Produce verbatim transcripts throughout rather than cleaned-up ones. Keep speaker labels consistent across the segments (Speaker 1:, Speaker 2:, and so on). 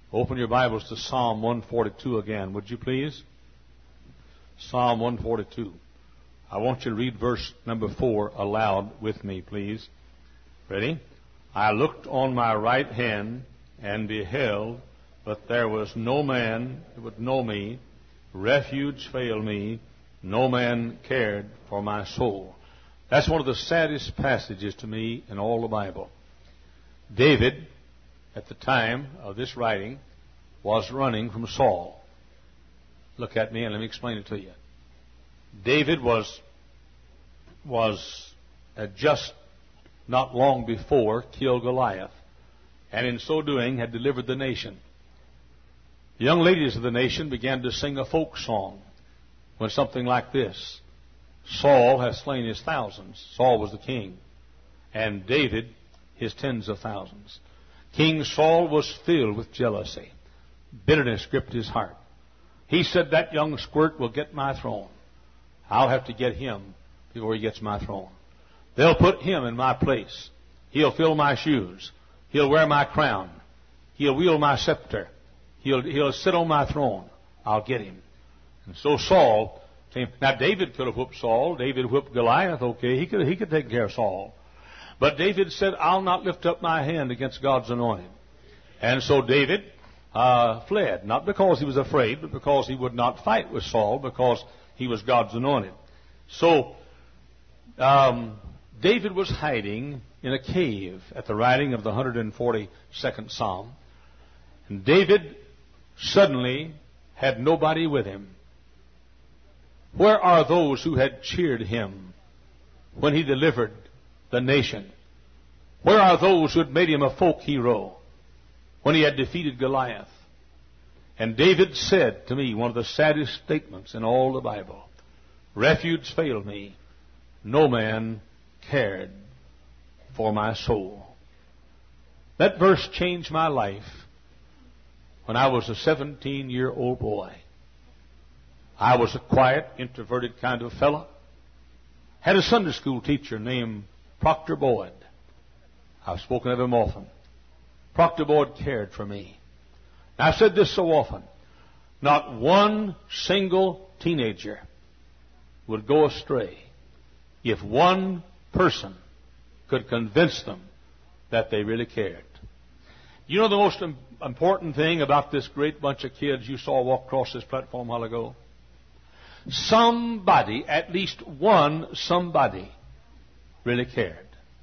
Speaker 1: Open your Bibles to Psalm one forty-two again, would you please? Psalm one forty-two. I want you to read verse number four aloud with me, please. Ready? I looked on my right hand and beheld, but there was no man who would know me. Refuge failed me. No man cared for my soul. That's one of the saddest passages to me in all the Bible. David, at the time of this writing, was running from Saul. Look at me and let me explain it to you. David was was had just not long before killed Goliath, and in so doing had delivered the nation. The young ladies of the nation began to sing a folk song when something like this: Saul has slain his thousands. Saul was the king, and David his tens of thousands. King Saul was filled with jealousy. Bitterness gripped his heart. He said, that young squirt will get my throne. I'll have to get him before he gets my throne. They'll put him in my place. He'll fill my shoes. He'll wear my crown. He'll wield my scepter. He'll, he'll sit on my throne. I'll get him. And so Saul came. Now David could have whooped Saul. David whipped Goliath. Okay, he could, he could take care of Saul. But David said, I'll not lift up my hand against God's anointed. And so David uh, fled, not because he was afraid, but because he would not fight with Saul, because he was God's anointed. So um, David was hiding in a cave at the writing of the one hundred forty-second Psalm. And David suddenly had nobody with him. Where are those who had cheered him when he delivered the nation? Where are those who had made him a folk hero when he had defeated Goliath? And David said to me one of the saddest statements in all the Bible: refuge failed me. No man cared for my soul. That verse changed my life when I was a seventeen-year-old boy. I was a quiet, introverted kind of fellow. Had a Sunday school teacher named Proctor Boyd. I've spoken of him often. Proctor Boyd cared for me. Now, I've said this so often. Not one single teenager would go astray if one person could convince them that they really cared. You know the most important thing about this great bunch of kids you saw walk across this platform a while ago? Somebody, at least one somebody, really cared.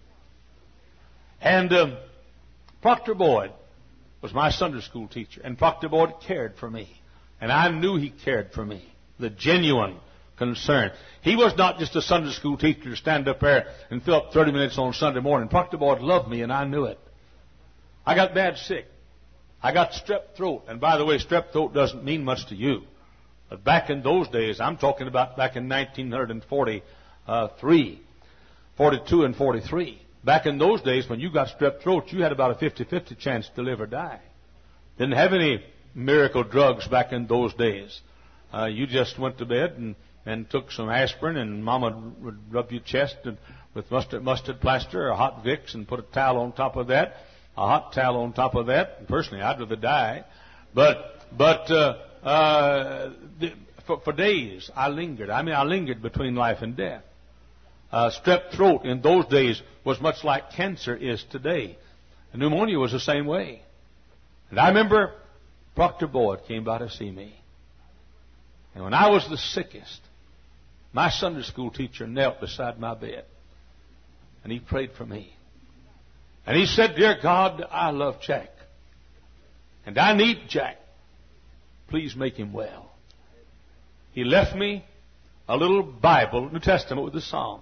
Speaker 1: And um, Proctor Boyd was my Sunday school teacher, and Proctor Boyd cared for me. And I knew he cared for me. The genuine concern. He was not just a Sunday school teacher to stand up there and fill up thirty minutes on Sunday morning. Proctor Boyd loved me, and I knew it. I got bad sick. I got strep throat. And by the way, strep throat doesn't mean much to you. But back in those days, I'm talking about back in nineteen forty-three, forty-two and forty-three. Back in those days, when you got strep throat, you had about a fifty-fifty chance to live or die. Didn't have any miracle drugs back in those days. Uh, you just went to bed and, and took some aspirin, and Mama would rub your chest and, with mustard, mustard plaster or hot Vicks, and put a towel on top of that, a hot towel on top of that. Personally, I'd rather die. But, but, uh, uh, the, for, for days, I lingered. I mean, I lingered between life and death. Uh, strep throat in those days was much like cancer is today. And pneumonia was the same way. And I remember Proctor Boyd came by to see me. And when I was the sickest, my Sunday school teacher knelt beside my bed. And he prayed for me. And he said, "Dear God, I love Jack. And I need Jack. Please make him well." He left me a little Bible, New Testament, with the Psalms.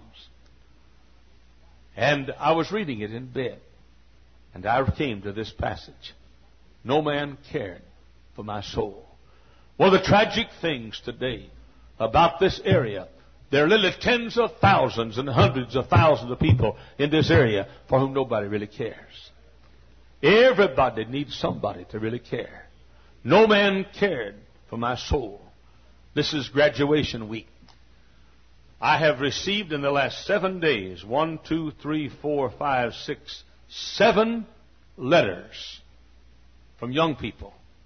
Speaker 1: And I was reading it in bed. And I came to this passage. No man cared for my soul. One of the tragic things today about this area, there are literally tens of thousands and hundreds of thousands of people in this area for whom nobody really cares. Everybody needs somebody to really care. No man cared for my soul. This is graduation week. I have received in the last seven days, one, two, three, four, five, six, seven letters from young people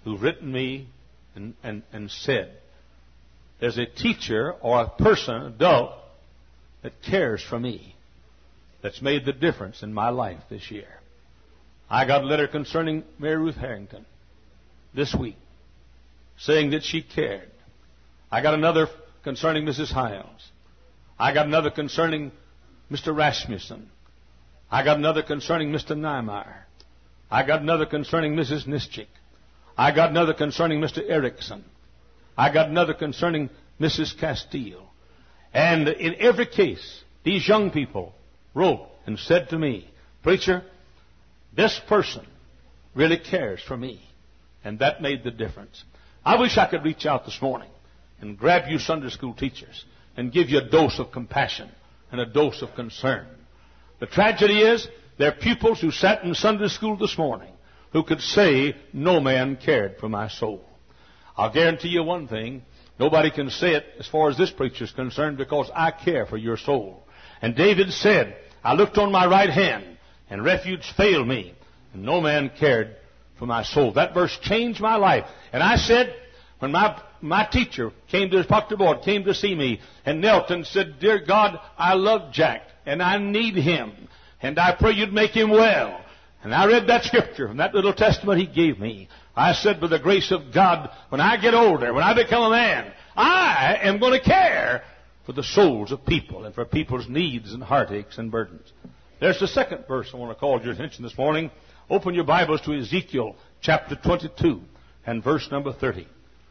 Speaker 1: who've written me and, and, and said, there's a teacher or a person, adult, that cares for me, that's made the difference in my life this year. I got a letter concerning Mary Ruth Harrington this week, saying that she cared. I got another concerning Missus Hiles. I got another concerning Mister Rasmussen. I got another concerning Mister Niemeyer. I got another concerning Missus Nischik. I got another concerning Mister Erickson. I got another concerning Missus Castile. And in every case, these young people wrote and said to me, "Preacher, this person really cares for me." And that made the difference. I wish I could reach out this morning and grab you Sunday school teachers and give you a dose of compassion and a dose of concern. The tragedy is, there are pupils who sat in Sunday school this morning who could say, "No man cared for my soul." I'll guarantee you one thing, nobody can say it as far as this preacher is concerned, because I care for your soul. And David said, "I looked on my right hand, and refuge failed me, and no man cared for my soul." That verse changed my life. And I said, when my my teacher came to his proctor board, came to see me, and knelt and said, "Dear God, I love Jack, and I need him, and I pray you'd make him well." And I read that scripture from that little testament he gave me. I said, by the grace of God, when I get older, when I become a man, I am going to care for the souls of people and for people's needs and heartaches and burdens. There's the second verse I want to call your attention this morning. Open your Bibles to Ezekiel chapter twenty-two and verse number thirty.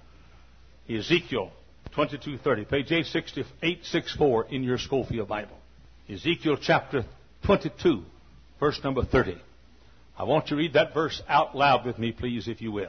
Speaker 1: Ezekiel twenty-two thirty, page eight sixty-four in your Schofield Bible. Ezekiel chapter twenty-two, verse number thirty. I want you to read that verse out loud with me, please, if you will.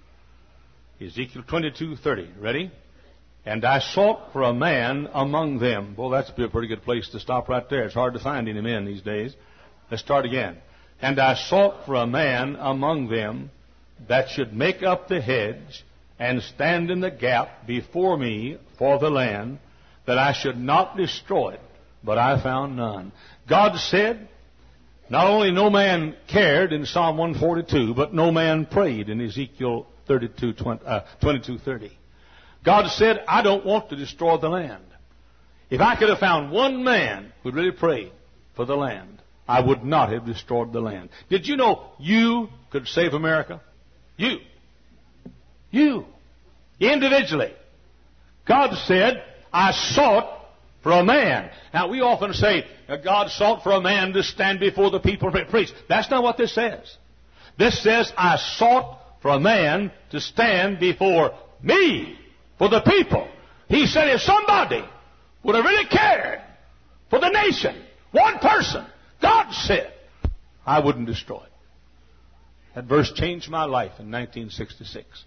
Speaker 1: Ezekiel twenty-two thirty. Ready? "And I sought for a man among them." Well, that's a pretty good place to stop right there. It's hard to find any men these days. Let's start again. "And I sought for a man among them that should make up the hedge and stand in the gap before me for the land, that I should not destroy it, but I found none." God said, not only no man cared in Psalm one forty-two, but no man prayed in Ezekiel thirty-two, twenty-two thirty. God said, "I don't want to destroy the land." If I could have found one man who really prayed for the land, I would not have destroyed the land. Did you know you could save America? You. You. Individually. God said, "I sought for a man." Now, we often say, God sought for a man to stand before the people and preach. That's not what this says. This says, "I sought for a man to stand before me, for the people." He said, if somebody would have really cared for the nation, one person, God said, I wouldn't destroy it. That verse changed my life in nineteen sixty-six.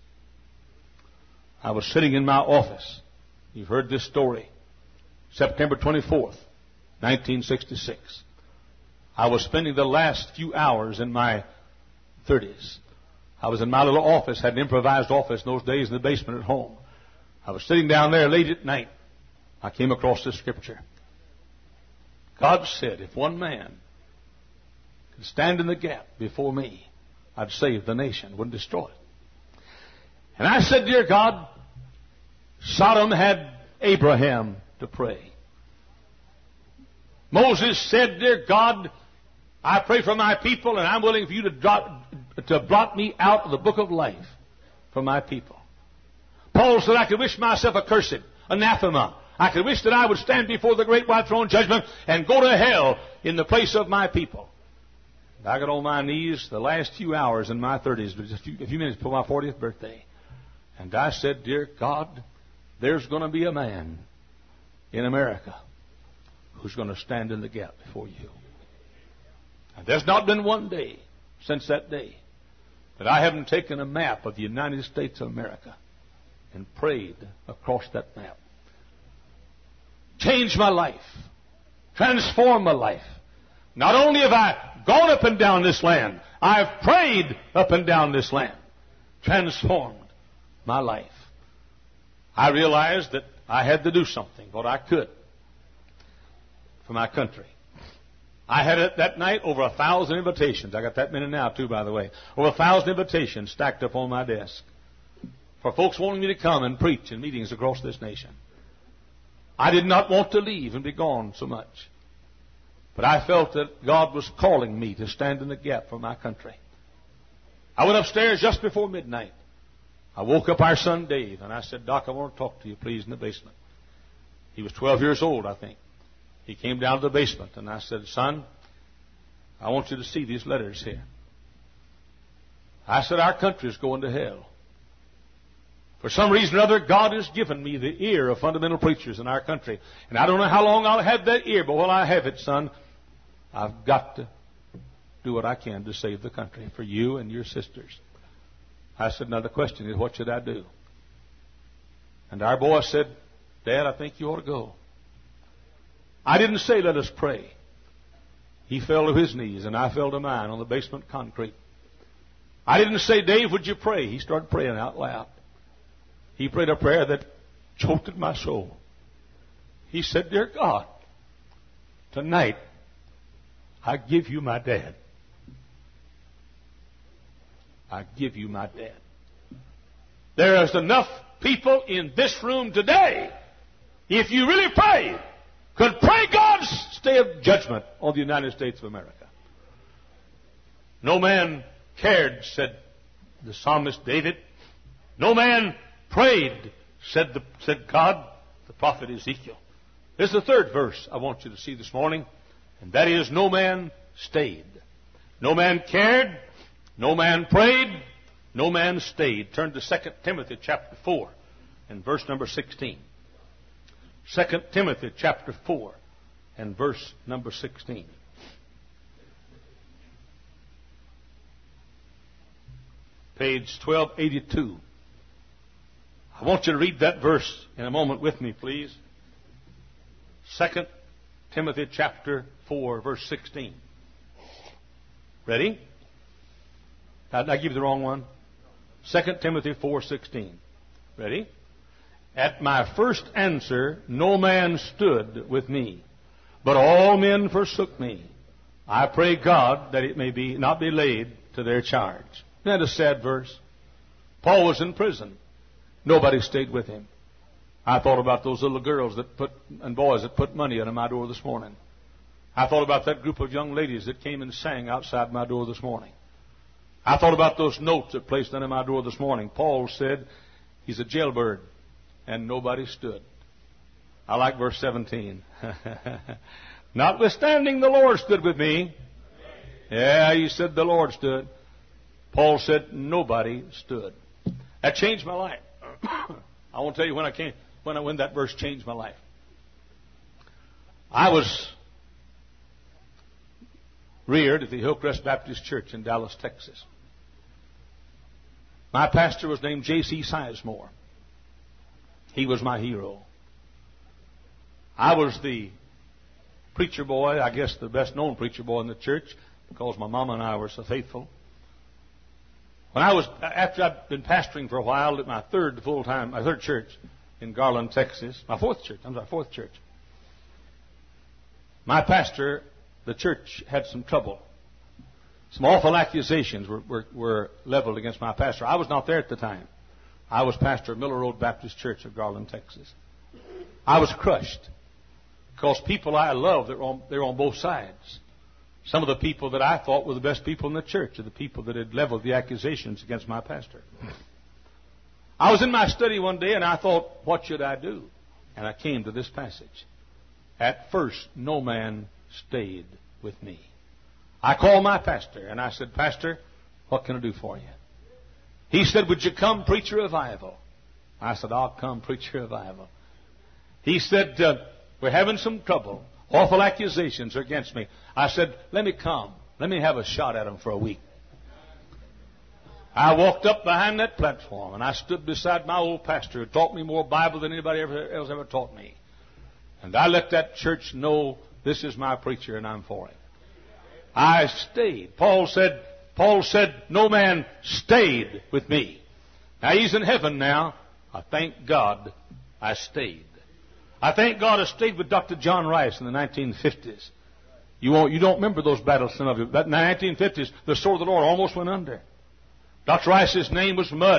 Speaker 1: I was sitting in my office. You've heard this story. September twenty-fourth, nineteen sixty-six. I was spending the last few hours in my thirties. I was in my little office, had an improvised office in those days in the basement at home. I was sitting down there late at night. I came across this scripture. God said, if one man could stand in the gap before me, I'd save the nation, wouldn't destroy it. And I said, dear God, Sodom had Abraham to pray. Moses said, dear God, I pray for my people, and I'm willing for you to, drop, to blot me out of the book of life for my people. Paul said, I could wish myself accursed, anathema. I could wish that I would stand before the great white throne judgment and go to hell in the place of my people. And I got on my knees the last few hours in my thirties, just a few, a few minutes before my fortieth birthday. And I said, dear God, there's going to be a man in America who's going to stand in the gap before you. And there's not been one day since that day that I haven't taken a map of the United States of America and prayed across that map. Changed my life. Transformed my life. Not only have I gone up and down this land, I've prayed up and down this land. Transformed my life. I realized that I had to do something, what I could, for my country. I had it that night over a thousand invitations. I got that many now, too, by the way. Over a thousand invitations stacked up on my desk. for folks wanting me to come and preach in meetings across this nation. I did not want to leave and be gone so much. But I felt that God was calling me to stand in the gap for my country. I went upstairs just before midnight. I woke up our son Dave, and I said, Doc, I want to talk to you, please, in the basement. He was twelve years old, I think. He came down to the basement, and I said, son, I want you to see these letters here. I said, our country is going to hell. For some reason or other, God has given me the ear of fundamental preachers in our country. And I don't know how long I'll have that ear, but while I have it, son, I've got to do what I can to save the country for you and your sisters. I said, now the question is, what should I do? And our boy said, Dad, I think you ought to go. I didn't say, let us pray. He fell to his knees, and I fell to mine on the basement concrete. I didn't say, Dave, would you pray? He started praying out loud. He prayed a prayer that choked at my soul. He said, dear God, tonight I give you my dad. I give you my dad. There is enough people in this room today, if you really pray, could pray God's stay of judgment on the United States of America. No man cared, said the psalmist David. No man prayed, said, the, said God, the prophet Ezekiel. Here's the third verse I want you to see this morning, and that is, no man stayed. No man cared, no man prayed, no man stayed. Turn to Second Timothy chapter four and verse number sixteen. Second Timothy chapter four and verse number sixteen. Page twelve eighty-two. I want you to read that verse in a moment with me, please. Second Timothy chapter four, verse sixteen. Ready? Did I give you the wrong one? Second Timothy four sixteen. Ready? At my first answer, no man stood with me, but all men forsook me. I pray God that it may be not be laid to their charge. Isn't that a sad verse? Paul was in prison. Nobody stayed with him. I thought about those little girls that put and boys that put money under my door this morning. I thought about that group of young ladies that came and sang outside my door this morning. I thought about those notes that placed under my door this morning. Paul said he's a jailbird, and nobody stood. I like verse seventeen. Notwithstanding, the Lord stood with me. Yeah, he said the Lord stood. Paul said nobody stood. That changed my life. I won't tell you when I came, when I, when that verse changed my life. I was reared at the Hillcrest Baptist Church in Dallas, Texas. My pastor was named J C Sizemore. He was my hero. I was the preacher boy, I guess the best known preacher boy in the church, because my mama and I were so faithful. When I was, after I'd been pastoring for a while at my third full-time, my third church in Garland, Texas, my fourth church, I'm sorry, fourth church. My pastor, the church had some trouble. Some awful accusations were, were, were leveled against my pastor. I was not there at the time. I was pastor of Miller Road Baptist Church of Garland, Texas. I was crushed because people I love, they're on, they're on both sides. Some of the people that I thought were the best people in the church are the people that had leveled the accusations against my pastor. I was in my study one day and I thought, what should I do? And I came to this passage. At first, no man stayed with me. I called my pastor and I said, Pastor, what can I do for you? He said, would you come preach a revival? I said, I'll come preach a revival. He said, uh, we're having some trouble. Awful accusations are against me. I said, let me come. Let me have a shot at them for a week. I walked up behind that platform and I stood beside my old pastor who taught me more Bible than anybody ever, else ever taught me. And I let that church know this is my preacher and I'm for it. I stayed. Paul said, Paul said, no man stayed with me. Now he's in heaven now. I thank God I stayed. I thank God I stayed with Doctor John Rice in the nineteen fifties. You won't, you don't remember those battles, some of you. But in the nineteen fifties, the sword of the Lord almost went under. Doctor Rice's name was Mud.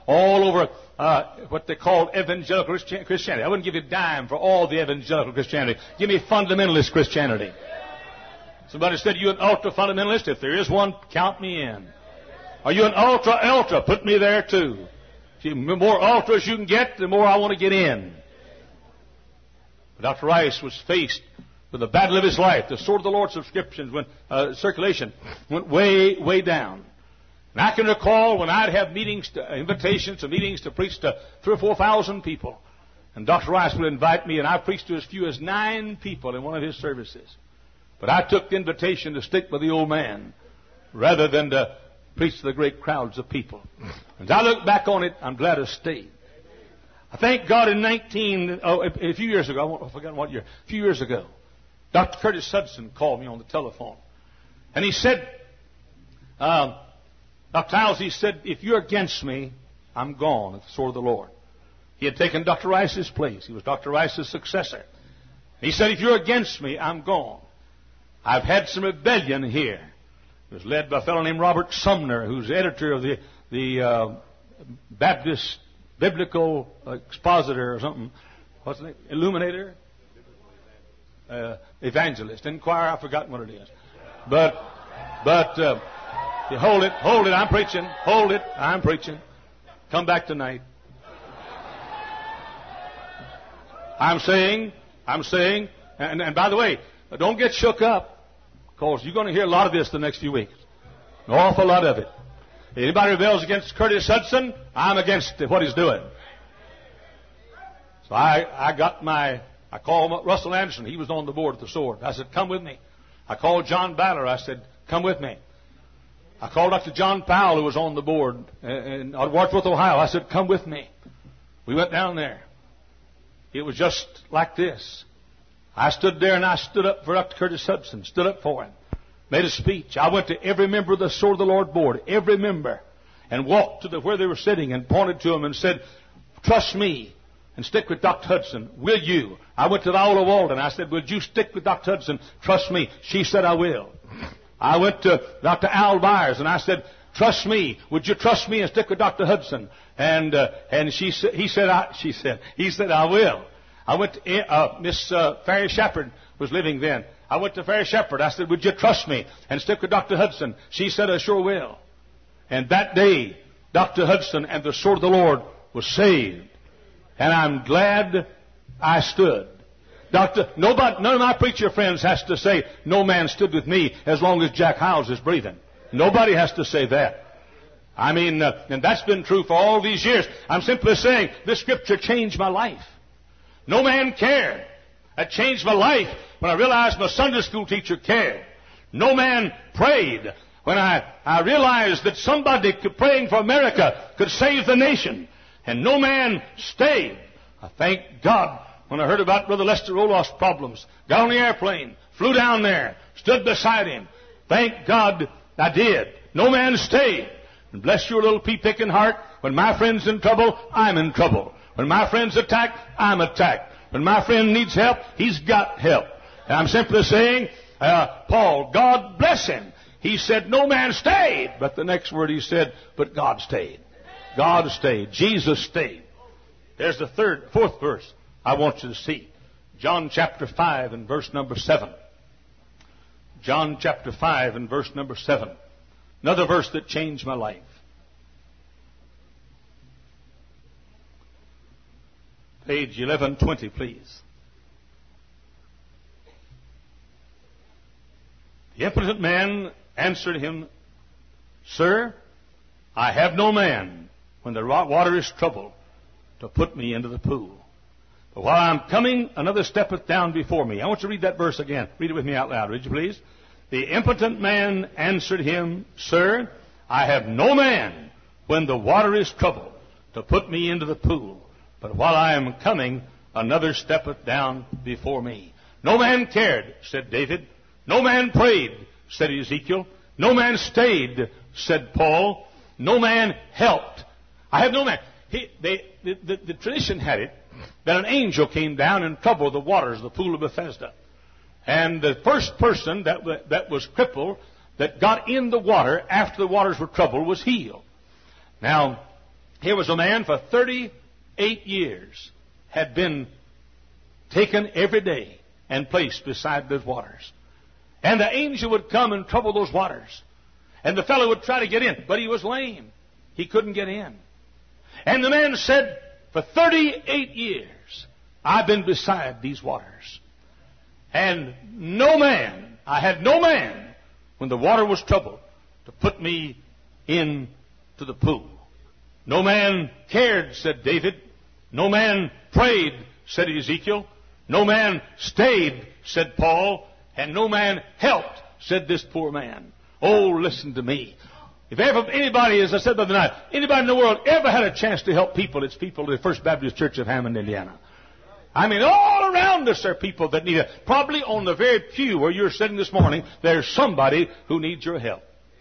Speaker 1: all over uh, what they call evangelical Christianity. I wouldn't give you a dime for all the evangelical Christianity. Give me fundamentalist Christianity. Somebody said, you an ultra-fundamentalist? If there is one, count me in. Are you an ultra-ultra? Put me there too. The more ultras you can get, the more I want to get in. But Doctor Rice was faced with the battle of his life. The Sword of the Lord subscriptions, when uh, circulation went way, way down. And I can recall when I'd have meetings, to, uh, invitations to meetings to preach to three or four thousand people. And Doctor Rice would invite me, and I preached to as few as nine people in one of his services. But I took the invitation to stick with the old man rather than to preach to the great crowds of people. As I look back on it, I'm glad I stayed. I thank God in nineteen, oh, a few years ago, I forgot what year, a few years ago, Doctor Curtis Hudson called me on the telephone. And he said, uh, Doctor Niles, he said, if you're against me, I'm gone at the sword of the Lord. He had taken Doctor Rice's place. He was Doctor Rice's successor. He said, if you're against me, I'm gone. I've had some rebellion here. It was led by a fellow named Robert Sumner, who's editor of the, the uh, Baptist Biblical Expositor or something. What's the name? Illuminator? Uh, evangelist. Inquirer, I've forgotten what it is. But, but, uh, you hold it, hold it, I'm preaching. Hold it, I'm preaching. Come back tonight. I'm saying, I'm saying, and, and by the way, don't get shook up. Because you're going to hear a lot of this the next few weeks. An awful lot of it. If anybody rebels against Curtis Hudson, I'm against what he's doing. So I, I got my, I called Russell Anderson. He was on the board at the Sword. I said, come with me. I called John Baller. I said, come with me. I called Doctor John Powell, who was on the board in Wadsworth, Ohio. I said, come with me. We went down there. It was just like this. I stood there and I stood up for Doctor Curtis Hudson, stood up for him, made a speech. I went to every member of the Sword of the Lord board, every member, and walked to the, where they were sitting and pointed to them and said, trust me and stick with Doctor Hudson. Will you? I went to Viola Walden. I said, would you stick with Doctor Hudson? Trust me. She said, I will. I went to Doctor Al Byers and I said, trust me. Would you trust me and stick with Doctor Hudson? And, uh, and she said, he said, I, she said, he said, I will. I went to, uh, Miss uh, Ferry Shepherd was living then. I went to Ferry Shepherd. I said, would you trust me and stick with Doctor Hudson? She said, I sure will. And that day, Doctor Hudson and the Sword of the Lord was saved. And I'm glad I stood. Doctor, nobody, none of my preacher friends has to say, no man stood with me as long as Jack Hyles is breathing. Nobody has to say that. I mean, uh, and that's been true for all these years. I'm simply saying, this scripture changed my life. No man cared. That changed my life when I realized my Sunday school teacher cared. No man prayed when I, I realized that somebody could, praying for America could save the nation. And no man stayed. I thank God when I heard about Brother Lester Roloff's problems. Got on the airplane, flew down there, stood beside him. Thank God I did. No man stayed. And bless your little pea-picking heart. When my friend's in trouble, I'm in trouble. When my friend's attacked, I'm attacked. When my friend needs help, he's got help. And I'm simply saying, uh, Paul, God bless him. He said, no man stayed. But the next word he said, but God stayed. God stayed. Jesus stayed. There's the third, fourth verse I want you to see. John chapter five and verse number seven. John chapter five and verse number seven. Another verse that changed my life. Page eleven twenty, please. The impotent man answered him, Sir, I have no man when the water is troubled to put me into the pool. But while I'm coming, another steppeth down before me. I want you to read that verse again. Read it with me out loud, would you please? The impotent man answered him, Sir, I have no man when the water is troubled to put me into the pool. But while I am coming, another steppeth down before me. No man cared, said David. No man prayed, said Ezekiel. No man stayed, said Paul. No man helped. I have no man. He, they, the, the, the tradition had it that an angel came down and troubled the waters of the pool of Bethesda. And the first person that, that was crippled, that got in the water after the waters were troubled, was healed. Now, Here was a man for thirty-eight years had been taken every day and placed beside those waters. And the angel would come and trouble those waters. And the fellow would try to get in, but he was lame. He couldn't get in. And the man said, for thirty-eight years, I've been beside these waters. And no man, I had no man, when the water was troubled, to put me into the pool. No man cared, said David. No man prayed, said Ezekiel. No man stayed, said Paul. And no man helped, said this poor man. Oh, listen to me. If ever anybody, as I said the other night, anybody in the world ever had a chance to help people, it's people of the First Baptist Church of Hammond, Indiana. I mean, all around us are people that need it. Probably on the very pew where you're sitting this morning, there's somebody who needs your help.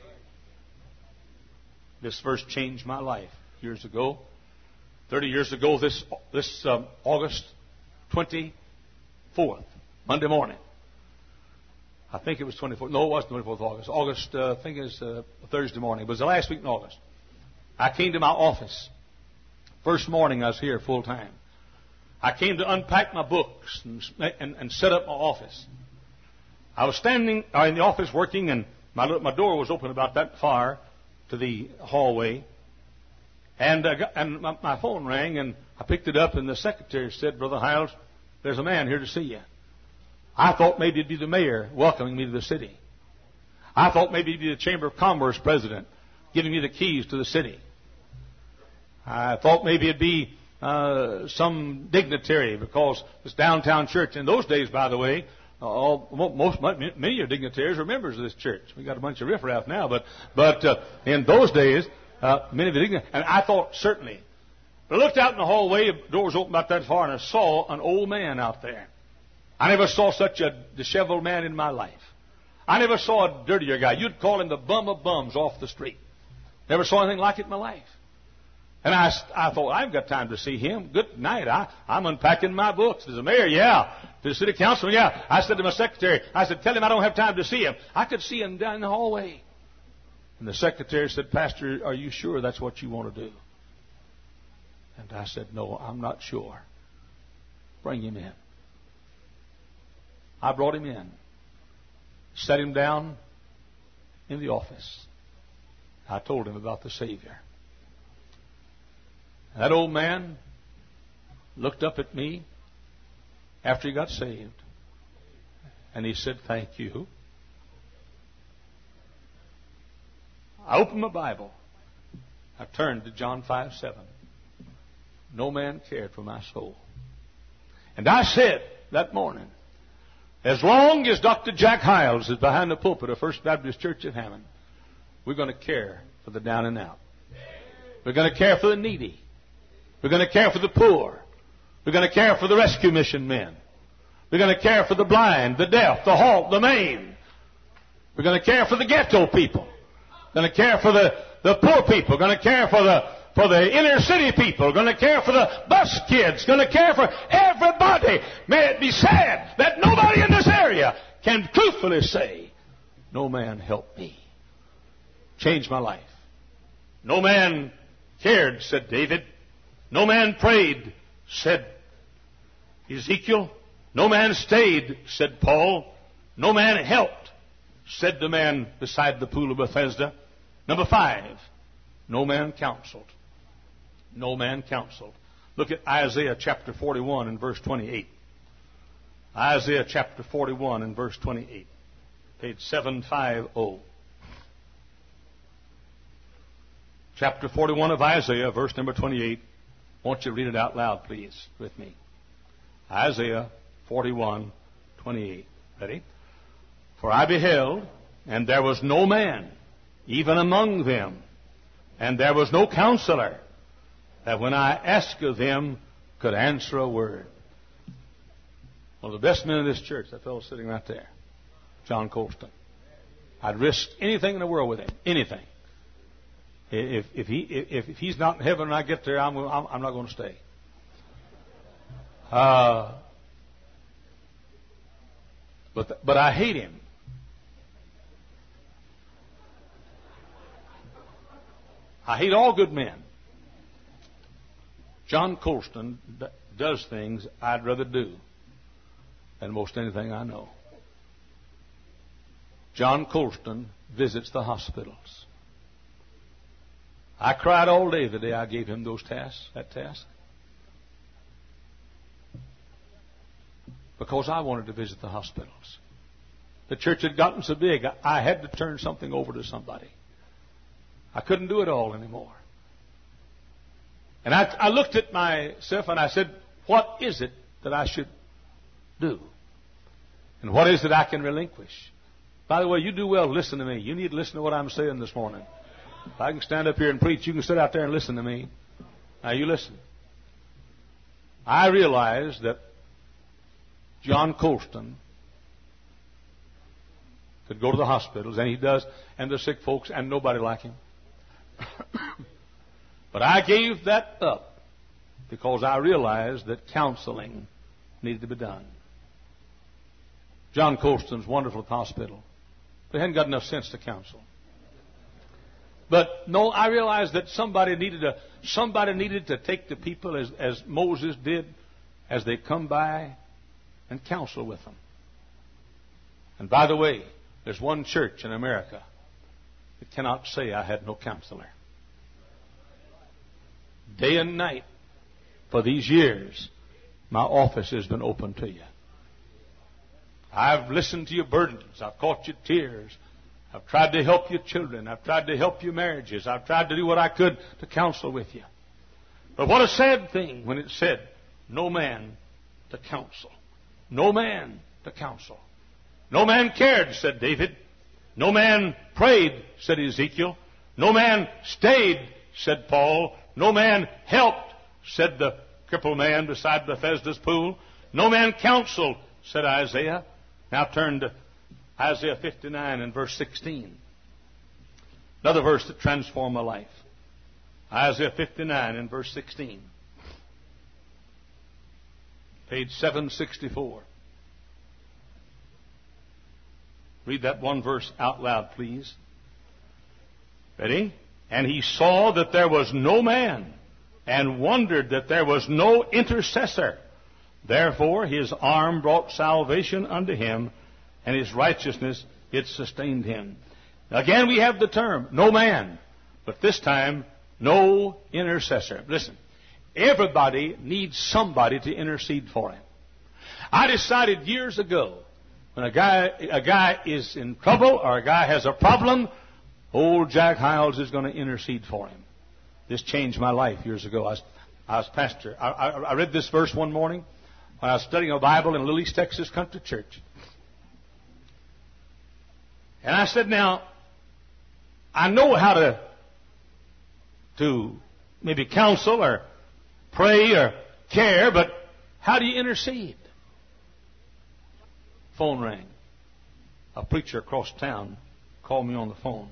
Speaker 1: This verse changed my life years ago. Thirty years ago, this this um, August twenty-fourth, Monday morning. I think it was twenty-fourth. No, it wasn't twenty-fourth of August. August, uh, I think it was uh, Thursday morning. It was the last week in August. I came to my office. First morning I was here full time. I came to unpack my books and, and, and set up my office. I was standing uh, in the office working, and my, my door was open about that far to the hallway. And, uh, and my, my phone rang, and I picked it up, and the secretary said, Brother Hiles, there's a man here to see you. I thought maybe it'd be the mayor welcoming me to the city. I thought maybe it'd be the Chamber of Commerce president giving me the keys to the city. I thought maybe it'd be uh, some dignitary, because this downtown church, in those days, by the way, all, most, many of your dignitaries were members of this church. We got a bunch of riffraff now, but but uh, in those days, uh, many of the dignitaries, and I thought certainly. But I looked out in the hallway, the door was open about that far, and I saw an old man out there. I never saw such a disheveled man in my life. I never saw a dirtier guy. You'd call him the bum of bums off the street. Never saw anything like it in my life. And I, I thought, I've got time to see him. Good night. I, I'm unpacking my books. To the mayor, yeah. To the city council, yeah. I said to my secretary, I said, tell him I don't have time to see him. I could see him down in the hallway. And the secretary said, Pastor, are you sure that's what you want to do? And I said, no, I'm not sure. Bring him in. I brought him in. Set him down in the office. I told him about the Savior. That old man looked up at me after he got saved, and he said, thank you. I opened my Bible. I turned to John five seven. No man cared for my soul. And I said that morning, as long as Doctor Jack Hiles is behind the pulpit of First Baptist Church of Hammond, we're going to care for the down and out. We're going to care for the needy. We're going to care for the poor. We're going to care for the rescue mission men. We're going to care for the blind, the deaf, the halt, the maimed. We're going to care for the ghetto people. We're going to care for the, the poor people. We're going to care for the, for the inner city people. We're going to care for the bus kids. We're going to care for everybody. May it be said that nobody in this area can truthfully say, no man helped me. Changed my life. No man cared, said David. No man prayed, said Ezekiel. No man stayed, said Paul. No man helped, said the man beside the pool of Bethesda. Number five, no man counseled. No man counseled. Look at Isaiah chapter forty-one and verse twenty-eight. Isaiah chapter forty-one and verse twenty-eight. Page seven fifty. Chapter forty-one of Isaiah, verse number twenty-eight. Won't you read it out loud, please, with me? Isaiah forty-one, twenty-eight. Ready? For I beheld, and there was no man, even among them, and there was no counselor, that when I asked of them, could answer a word. One of the best men in this church, that fellow sitting right there, John Colston. I'd risk anything in the world with him, anything. If, if, he, if, if he's not in heaven and I get there, I'm, I'm, I'm not going to stay. Uh, but, but I hate him. I hate all good men. John Colston d- does things I'd rather do than most anything I know. John Colston visits the hospitals. I cried all day the day I gave him those tasks, that task. Because I wanted to visit the hospitals. The church had gotten so big, I had to turn something over to somebody. I couldn't do it all anymore. And I, I looked at myself and I said, what is it that I should do? And what is it I can relinquish? By the way, you do well to listen to me. You need to listen to what I'm saying this morning. If I can stand up here and preach, you can sit out there and listen to me. Now you listen. I realized that John Colston could go to the hospitals, and he does, and the sick folks, and nobody like him. But I gave that up because I realized that counseling needed to be done. John Colston's wonderful at the hospital. They hadn't got enough sense to counsel. But no, I realized that somebody needed to somebody needed to take the people as, as Moses did, as they come by, and counsel with them. And by the way, there's one church in America that cannot say I had no counselor. Day and night for these years, my office has been open to you. I've listened to your burdens. I've caught your tears. I've tried to help your children. I've tried to help your marriages. I've tried to do what I could to counsel with you. But what a sad thing when it said, no man to counsel. No man to counsel. No man cared, said David. No man prayed, said Ezekiel. No man stayed, said Paul. No man helped, said the crippled man beside Bethesda's pool. No man counseled, said Isaiah. Now turn to Isaiah fifty-nine and verse sixteen. Another verse that transformed my life. Isaiah fifty-nine and verse sixteen. Page seven sixty-four. Read that one verse out loud, please. Ready? And he saw that there was no man, and wondered that there was no intercessor. Therefore his arm brought salvation unto him, and his righteousness, it sustained him. Again we have the term, no man, but this time, no intercessor. Listen, everybody needs somebody to intercede for him. I decided years ago, when a guy, a guy is in trouble or a guy has a problem, old Jack Hiles is going to intercede for him. This changed my life years ago. I was, I was pastor. I, I, I read this verse one morning when I was studying a Bible in Little East Texas Country Church. And I said, now, I know how to, to maybe counsel or pray or care, but how do you intercede? Phone rang. A preacher across town called me on the phone.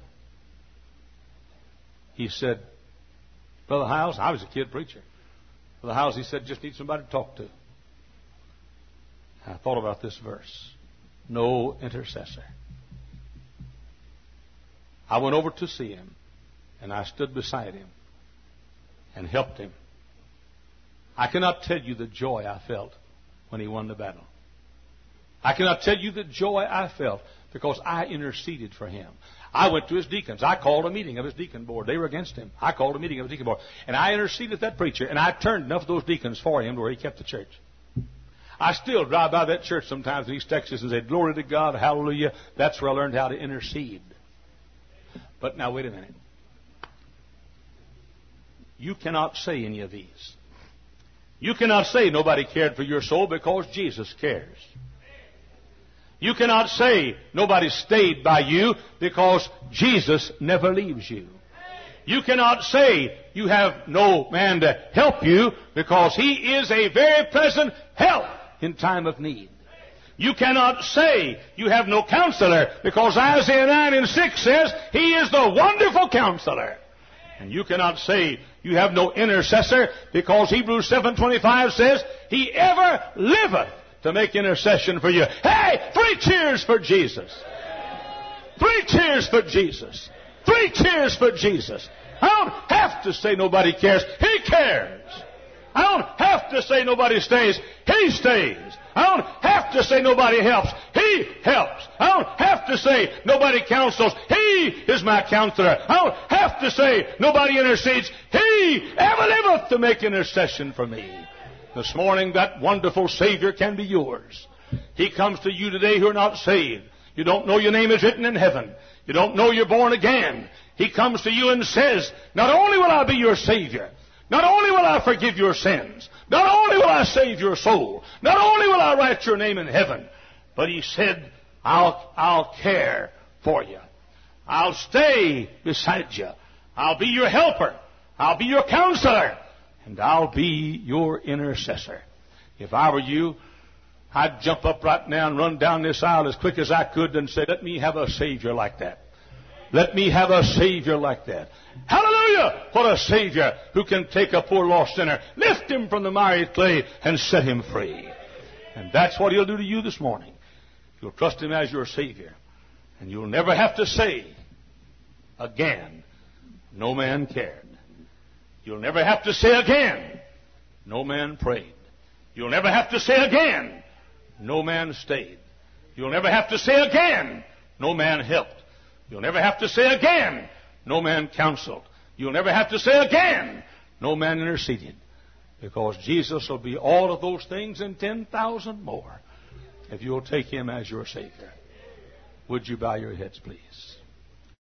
Speaker 1: He said, Brother Hiles, I was a kid preacher. Brother Hiles, he said, just need somebody to talk to. I thought about this verse. No intercessor. I went over to see him, and I stood beside him and helped him. I cannot tell you the joy I felt when he won the battle. I cannot tell you the joy I felt because I interceded for him. I went to his deacons. I called a meeting of his deacon board. They were against him. I called a meeting of his deacon board. And I interceded with that preacher, and I turned enough of those deacons for him to where he kept the church. I still drive by that church sometimes in East Texas and say, glory to God, hallelujah. That's where I learned how to intercede. But now, wait a minute. You cannot say any of these. You cannot say nobody cared for your soul because Jesus cares. You cannot say nobody stayed by you because Jesus never leaves you. You cannot say you have no man to help you because He is a very present help in time of need. You cannot say you have no counselor because Isaiah nine and six says He is the wonderful counselor. And you cannot say you have no intercessor because Hebrews seven twenty-five says He ever liveth to make intercession for you. Hey, three cheers for Jesus. Three cheers for Jesus. Three cheers for Jesus. I don't have to say nobody cares. He cares. I don't have to say nobody stays. He stays. I don't have to say nobody helps. He helps. I don't have to say nobody counsels. He is my counselor. I don't have to say nobody intercedes. He ever liveth to make intercession for me. This morning, that wonderful Savior can be yours. He comes to you today who are not saved. You don't know your name is written in heaven. You don't know you're born again. He comes to you and says, not only will I be your Savior, not only will I forgive your sins, not only will I save your soul, not only will I write your name in heaven, but He said, I'll, I'll care for you. I'll stay beside you. I'll be your helper. I'll be your counselor. And I'll be your intercessor. If I were you, I'd jump up right now and run down this aisle as quick as I could and say, let me have a Savior like that. Let me have a Savior like that. Hallelujah! What a Savior who can take a poor lost sinner, lift him from the miry clay, and set him free. And that's what He'll do to you this morning. You'll trust Him as your Savior. And you'll never have to say again, no man cared. You'll never have to say again, no man prayed. You'll never have to say again, no man stayed. You'll never have to say again, no man helped. You'll never have to say again, no man counseled. You'll never have to say again, no man interceded. Because Jesus will be all of those things and ten thousand more if you'll take Him as your Savior. Would you bow your heads, please?